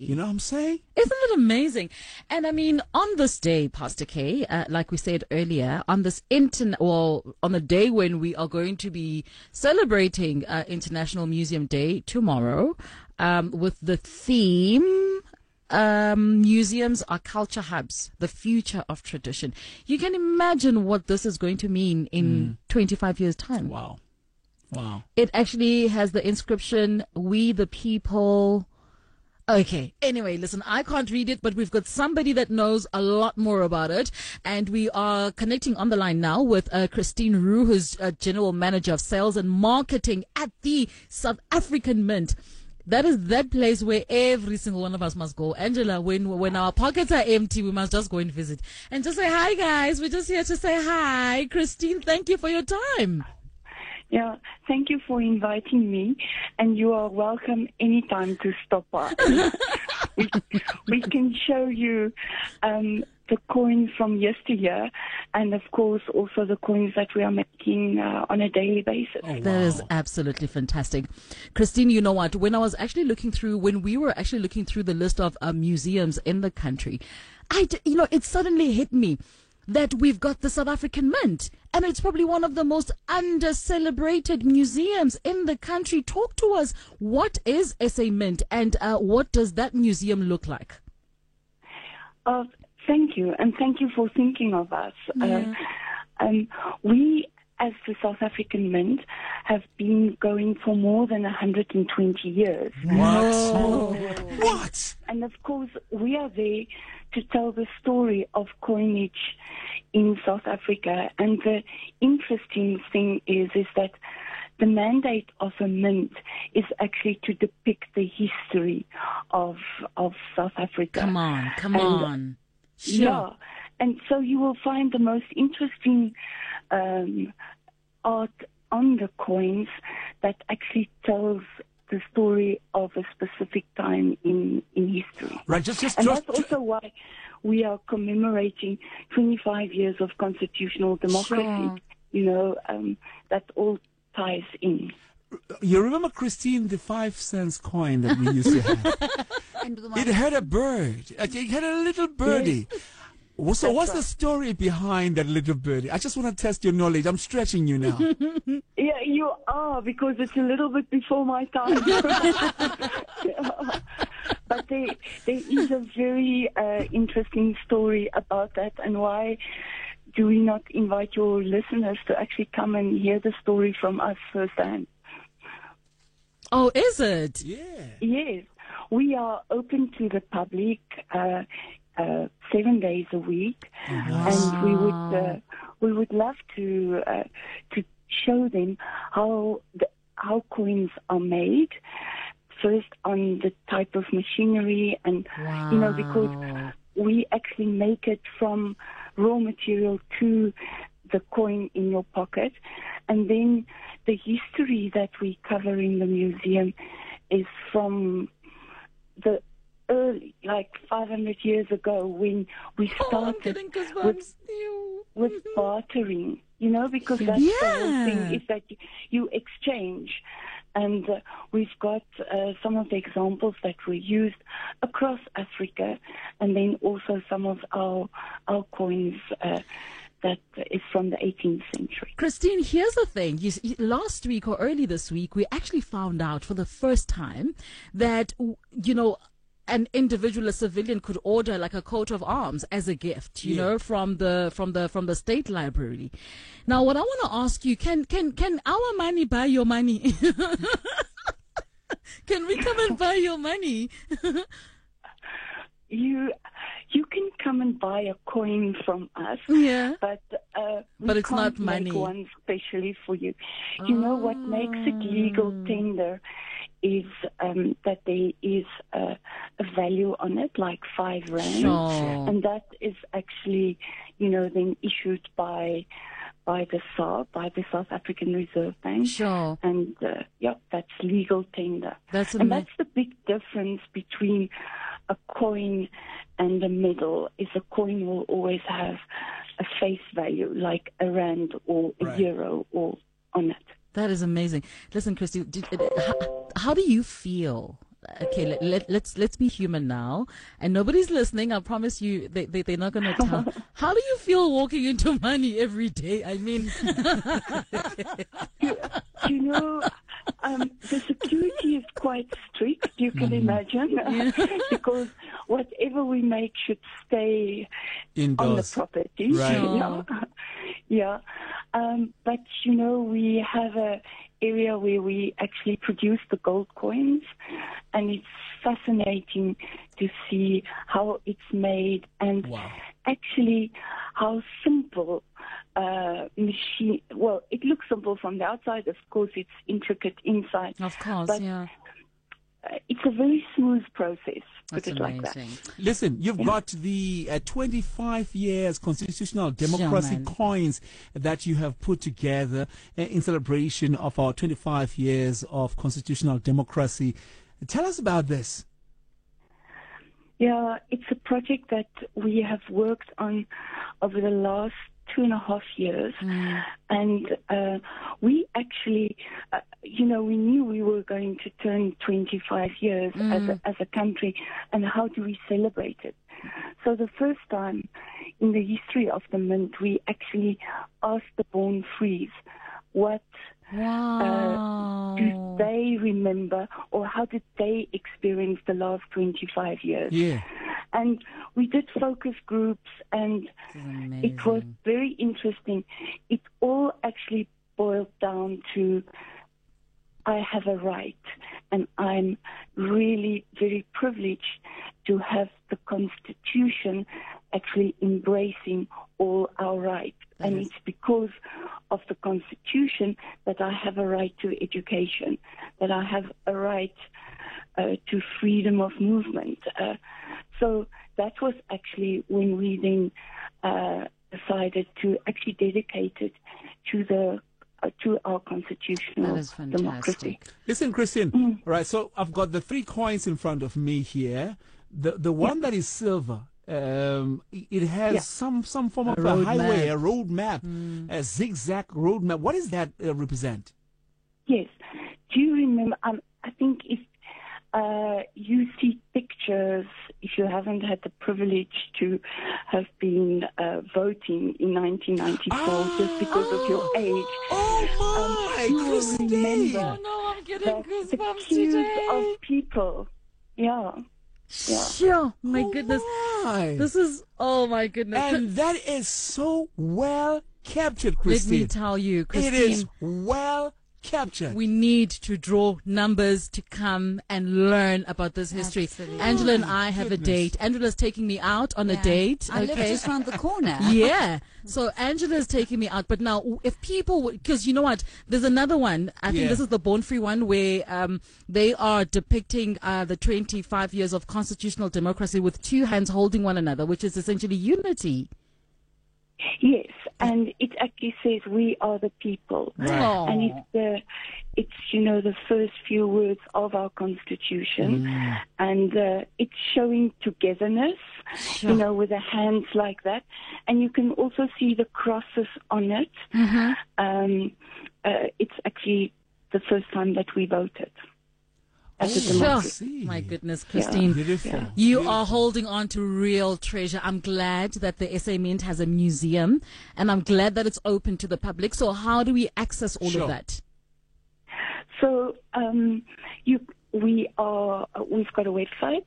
You know what I'm saying? Isn't it amazing? And I mean, on this day, Pastor K, like we said earlier, on this on the day when we are going to be celebrating International Museum Day tomorrow, with the theme, museums are culture hubs, the future of tradition. You can imagine what this is going to mean in 25 years' time. Wow. It actually has the inscription, "We the people." Okay. Anyway, listen, I can't read it, but we've got somebody that knows a lot more about it. And we are connecting on the line now with Christine Roux, who's General Manager of Sales and Marketing at the South African Mint. That is that place where every single one of us must go. Angela, when our pockets are empty, we must just go and visit. And just say, hi, guys. We're just here to say hi. Christine, thank you for your time. Yeah, thank you for inviting me, and you are welcome anytime to stop by. we can show you the coins from yesteryear, and of course also the coins that we are making on a daily basis. Oh, wow. That is absolutely fantastic. Christine, you know what? When we were actually looking through the list of museums in the country, it suddenly hit me that we've got the South African Mint, and it's probably one of the most under-celebrated museums in the country. Talk to us. What is SA Mint, and what does that museum look like? Thank you, and thank you for thinking of us. Yeah. We, as the South African Mint, have been going for more than 120 years. What? And of course, we are there to tell the story of coinage in South Africa. And the interesting thing is that the mandate of a mint is actually to depict the history of South Africa. Come on. Sure. Yeah. And so you will find the most interesting art on the coins that actually tells the story of a specific time in history. Right, and that's also why we are commemorating 25 years of constitutional democracy. Sure. That all ties in. You remember, Christine, the 5 cents coin that we used to have? It had a bird. It had a little birdie. Yes. So what's the story behind that little birdie? I just want to test your knowledge. I'm stretching you now. Yeah, you are, because it's a little bit before my time. But there is a very interesting story about that, and why do we not invite your listeners to actually come and hear the story from us firsthand? Oh, is it? Yeah. Yes. We are open to the public 7 days a week, and we would love to show them how coins are made. First, on the type of machinery, and because we actually make it from raw material to the coin in your pocket, and then the history that we cover in the museum is from the early, like 500 years ago, when we started with bartering, because that's the whole thing, is that you exchange. And we've got some of the examples that were used across Africa, and then also some of our coins that is from the 18th century. Christine, here's the thing. Last week or early this week, we actually found out for the first time that, an individual, a civilian, could order like a coat of arms as a gift, from the state library. Now, what I want to ask you, can our money buy your money? Can we come and buy your money? You can come and buy a coin from us, but it's not money. Make one specially for you. You know what makes it legal tender is that there is a value on it, like 5 rand, and that is actually, then issued by the SARB, by the South African Reserve Bank. Sure. And that's legal tender. And that's the big difference between a coin and a medal. Is a coin will always have a face value, like a rand or a euro or on it. That is amazing. Listen, Christy, how do you feel okay, let's be human now. And nobody's listening. I promise you, they're not going to tell. How do you feel walking into money every day? I mean, you know, the security is quite strict, you can imagine, because whatever we make should stay indoors on the property. Right. Yeah. But, you know, we have a area where we actually produce the gold coins, and it's fascinating to see how it's made and actually how simple machine. Well, it looks simple from the outside. Of course, it's intricate inside. Of course, but it's a very smooth process. Put That's it amazing. like that. Listen, you've got the 25 years constitutional democracy coins that you have put together in celebration of our 25 years of constitutional democracy. Tell us about this. Yeah, it's a project that we have worked on over the last 2.5 years. And we actually, you know, we knew we were going to turn 25 years as a country, and how do we celebrate it? So the first time in the history of the Mint, we actually asked the Born Frees what do they remember, or how did they experience the last 25 years? Yeah. And we did focus groups, and it was very interesting. It all actually boiled down to, I have a right, and I'm really very privileged to have the Constitution actually embracing all our rights. And it's because of the Constitution that I have a right to education, that I have a right to freedom of movement. So that was actually when we then decided to actually dedicate it to our constitutional democracy. Listen, Christine. All right, so I've got the 3 coins in front of me here. The one that is silver, it has some form of a highway, a road map, a zigzag road map. What does that represent? Yes. Do you remember? I think if you see pictures, if you haven't had the privilege to have been voting in 1994, just because of your age, you will remember I'm getting the queues of people. Yeah. Sure. My goodness. This is, oh my goodness. And that is so well captured, Christine. Let me tell you, Christine. It is well captured. We need to draw numbers to come and learn about this history. Absolutely. Angela and I have a date. Angela's taking me out on a date. I live just around the corner. Yeah. So Angela's taking me out. But now, if people, because you know what, there's another one. I think this is the Born Free one, where they are depicting the 25 years of constitutional democracy with 2 hands holding one another, which is essentially unity. Yes, and it actually says we are the people, and it's you know the first few words of our constitution, and it's showing togetherness, you know, with the hands like that, and you can also see the crosses on it. It's actually the first time that we voted. My goodness, Christine. Beautiful. You are holding on to real treasure. I'm glad that the SA Mint has a museum, and I'm glad that it's open to the public. So how do we access all of that? So we've got a website,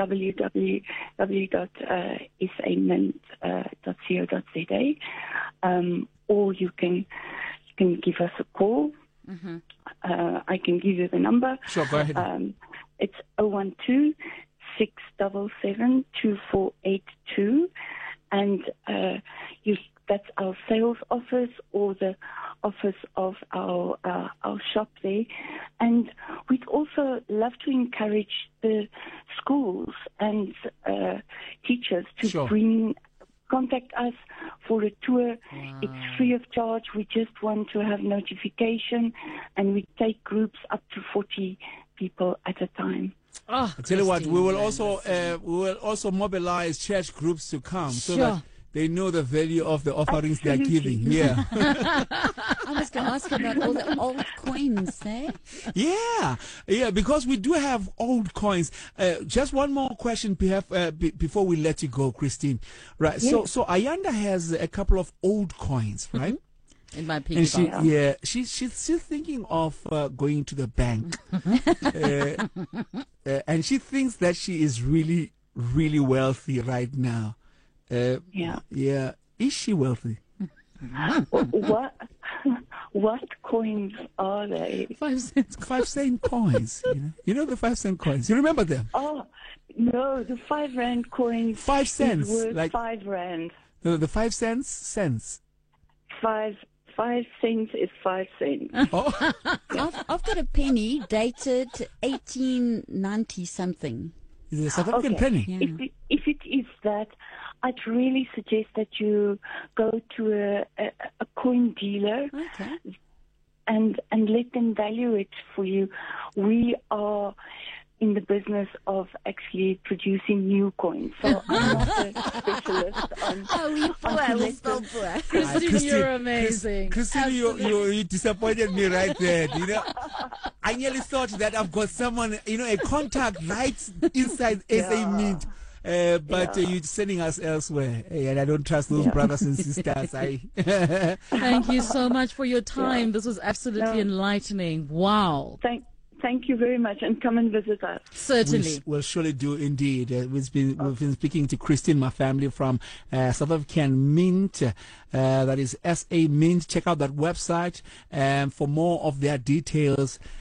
www.samint.co.za, or you can give us a call. I can give you the number. Sure, go ahead. It's 012-677-2482, and that's our sales office or the office of our shop there. And we'd also love to encourage the schools and teachers to contact us for a tour. It's free of charge. We just want to have notification, and we take groups up to 40 people at a time. I tell you what, we will also mobilize church groups to come so that They know the value of the offerings they are Absolutely. giving. Yeah. I was going to ask you about all the old coins, eh? Yeah, because we do have old coins. Just one more question, perhaps, before we let you go, Christine. Right. Yes. So Ayanda has a couple of old coins, right? In my piggy And bank. she's still thinking of going to the bank, and she thinks that she is really, really wealthy right now. Yeah. Is she wealthy? What coins are they? 5 cents. 5 cent coins. You know the 5 cent coins. You remember them? Oh, no, the 5 rand coins 5 cents, is worth like 5 rand. the 5 cents. 5 cents is 5 cents. Oh, I've got a penny dated 1890 something. is it a South African Okay. penny? Yeah. If it is that, I'd really suggest that you go to a coin dealer Okay. and let them value it for you. We are in the business of actually producing new coins. So I'm not a specialist on. We're still poor. Christine, you're amazing. Christine, you disappointed me right there. I nearly thought that I've got someone, a contact right inside SA Mint. But you're sending us elsewhere. And I don't trust those brothers and sisters. Thank you so much for your time. This was absolutely enlightening. Wow. Thank you very much, and come and visit us. Certainly. We'll surely do indeed. We've been speaking to Christine, my family, from South African Mint. That is SA Mint. Check out that website for more of their details.